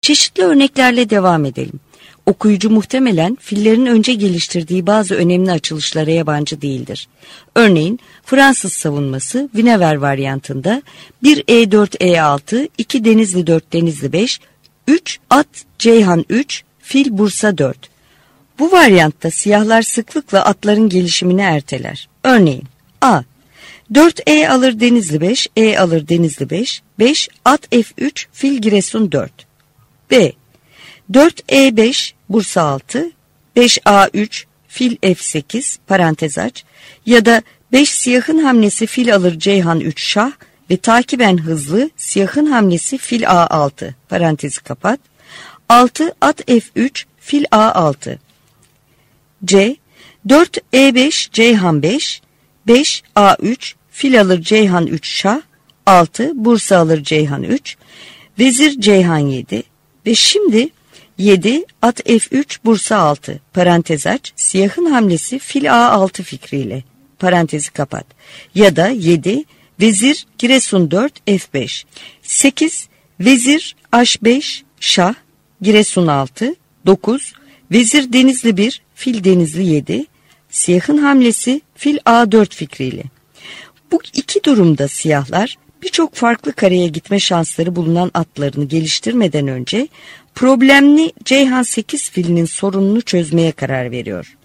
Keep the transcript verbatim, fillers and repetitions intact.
Çeşitli örneklerle devam edelim. Okuyucu muhtemelen fillerin önce geliştirdiği bazı önemli açılışlara yabancı değildir. Örneğin Fransız savunması Vinever varyantında bir E dört E altı, iki Denizli dört Denizli beş, üç At Ceyhan üç, Fil Bursa dört. Bu varyantta siyahlar sıklıkla atların gelişimini erteler. Örneğin A. dört E alır Denizli beş, E alır Denizli beş, beş At F üç, Fil Giresun dört. B. dört E beş, Bursa altı, beş A üç, Fil F sekiz, parantez aç, ya da beş siyahın hamlesi Fil alır Ceyhan üç Şah ve takiben hızlı siyahın hamlesi Fil A altı, parantezi kapat, altı At F üç, Fil A altı. C. dört E beş, Ceyhan beş, beş A üç, Fil alır Ceyhan üç Şah, altı Bursa alır Ceyhan üç, Vezir Ceyhan yedi ve şimdi yedi At F üç, Bursa altı, parantez aç, siyahın hamlesi Fil A altı fikriyle, parantezi kapat, ya da yedi Vezir Giresun dört, F beş, sekiz Vezir H beş, Şah, Giresun altı, dokuz Vezir Denizli bir, Fil Denizli yedi, siyahın hamlesi Fil A dört fikriyle. Bu iki durumda siyahlar birçok farklı kareye gitme şansları bulunan atlarını geliştirmeden önce problemli Ceyhan sekiz filinin sorununu çözmeye karar veriyor.